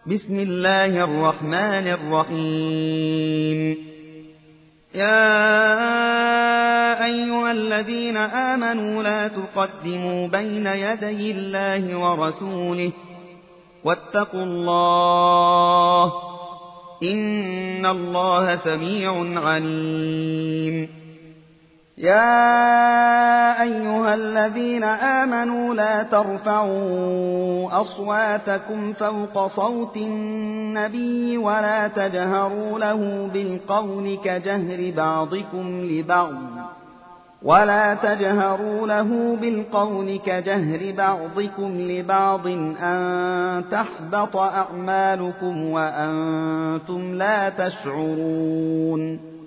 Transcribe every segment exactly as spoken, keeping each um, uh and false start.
بسم الله الرحمن الرحيم. يا أيها الذين آمنوا لا تقدموا بين يدي الله ورسوله واتقوا الله إن الله سميع عليم. يا أيها الذين آمنوا لا ترفعوا أصواتكم فوق صوت النبي ولا تجهروا له بالقول كجهر بعضكم لبعض ولا تجهروا له بالقول كجهر بعضكم لبعض أن تحبط أعمالكم وأنتم لا تشعرون.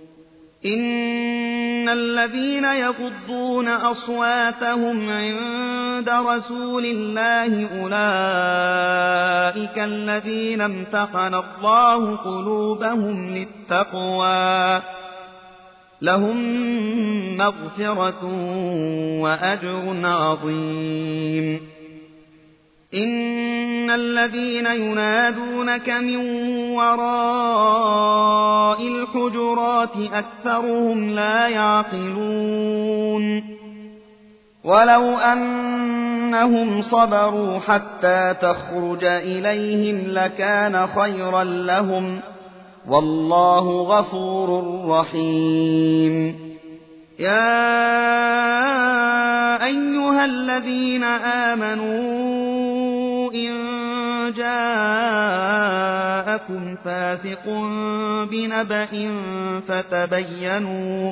إن الذين يغضون أصواتهم عند رسول الله أولئك الذين امتحن الله قلوبهم للتقوى لهم مغفرة وأجر عظيم. إن الذين ينادونك من وراء الحجرات أكثرهم لا يعقلون. ولو أنهم صبروا حتى تخرج إليهم لكان خيرا لهم والله غفور رحيم. يا أيها الذين آمنوا إن جاءكم فاسق بنبأ فتبينوا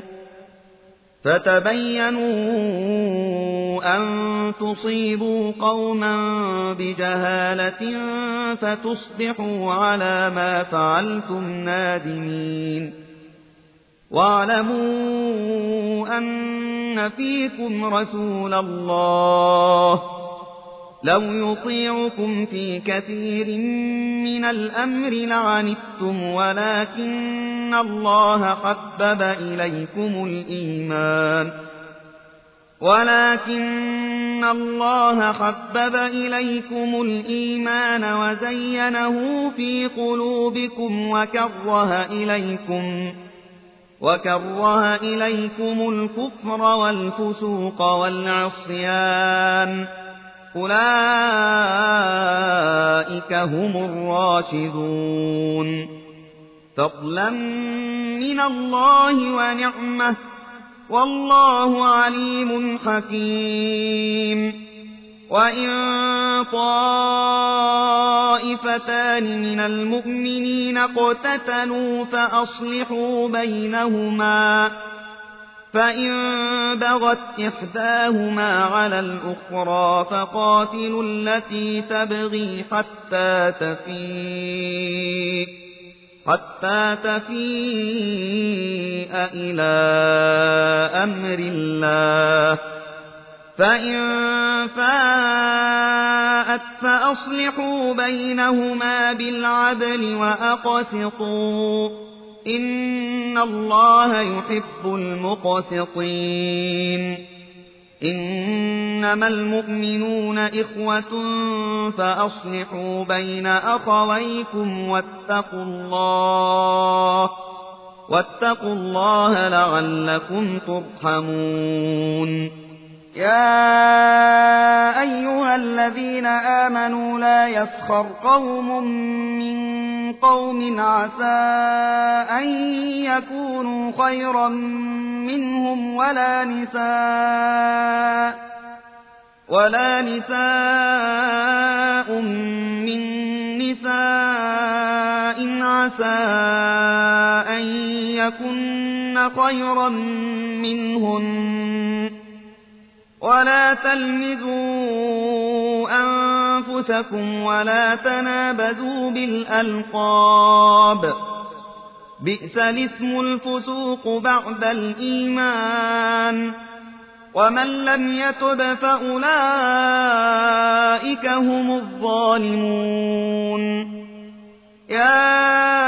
فتبينوا أن تصيبوا قوما بجهالة فتصبحوا على ما فعلتم نادمين. واعلموا أن فيكم رسول الله لو يطيعكم في كثير من الأمر لعنتم ولكن الله حبب إليكم الإيمان ولكن الله حبب إليكم الإيمان وزينه في قلوبكم وكره إليكم وكره إليكم الكفر والفسوق والعصيان أولئك هم الراشدون فضلا من الله ونعمة والله عليم حكيم. وإن طائفتان من المؤمنين اقتتلوا فأصلحوا بينهما فإن بغت إحداهما على الأخرى فقاتلوا التي تبغي حتى تفيء حتى تفيء إلى أمر الله فإن فاءت فأصلحوا بينهما بالعدل وأقسطوا إن الله يحب المقسطين. إنما المؤمنون إخوة فأصلحوا بين أخويكم واتقوا الله واتقوا الله لعلكم ترحمون. يا أيها الذين آمنوا لا يسخر قوم من قوم عسى أن يكونوا خيرا منهم ولا نساء ولا نساء من نساء عسى أن يكن خيرا منهن ولا تلمزوا أنفسكم ولا تنابذوا بالألقاب بئس الاسم الفسوق بعد الإيمان ومن لم يتب فأولئك هم الظالمون. يا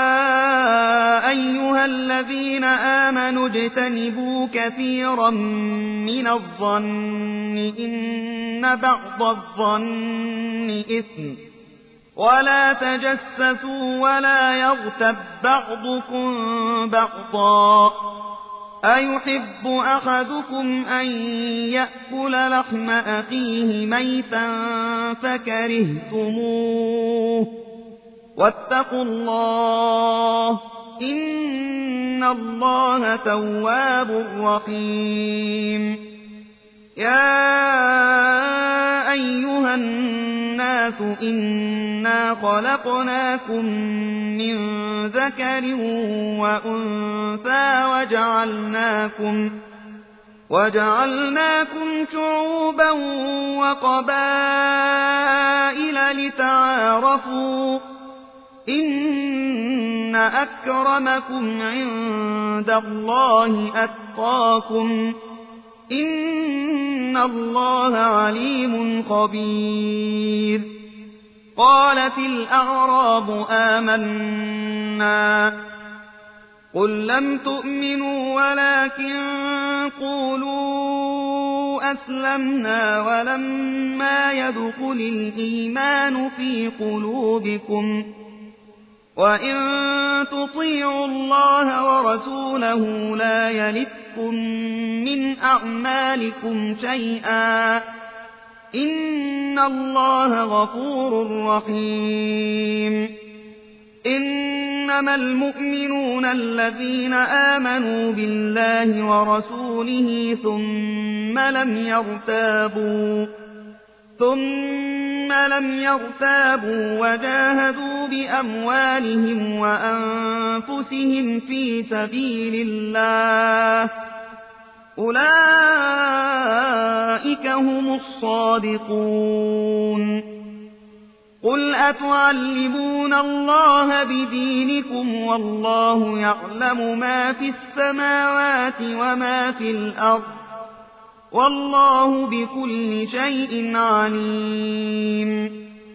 أيها الذين آمنوا اجتنبوا كثيرا من الظن إن بعض الظن إثم ولا تجسسوا ولا يغتب بعضكم بعضا أيحب أحدكم أن يأكل لحم أخيه ميتا فكرهتموه واتقوا الله إن الله تواب رحيم يا أيها الناس إنا خلقناكم من ذكر وأنثى وجعلناكم وجعلناكم شعوبا وقبائل لتعارفوا إن أكرمكم عند الله أتقاكم إن الله عليم خبير قالت الأعراب آمنا قل لم تؤمنوا ولكن قولوا أسلمنا ولما يدخل الإيمان في قلوبكم وإن تطيعوا الله ورسوله لا يلتكم من أعمالكم شيئا إن الله غفور رحيم إنما المؤمنون الذين آمنوا بالله ورسوله ثم لم يرتابوا ثم لم يرتابوا وجاهدوا بأموالهم وأنفسهم في سبيل الله أولئك هم الصادقون قل أتعلمون الله بدينكم والله يعلم ما في السماوات وما في الأرض والله بكل شيء عليم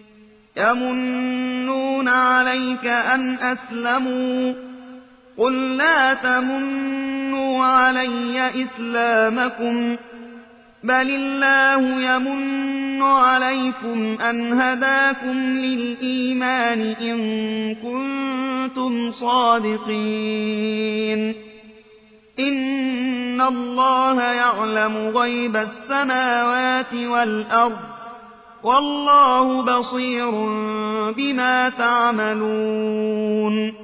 يمنون عليك أن أسلموا قل لا تمنوا علي إسلامكم بل الله يمن عليكم أن هداكم للإيمان إن كنتم صادقين إن الله يعلم غيب السماوات والأرض والله بصير بما تعملون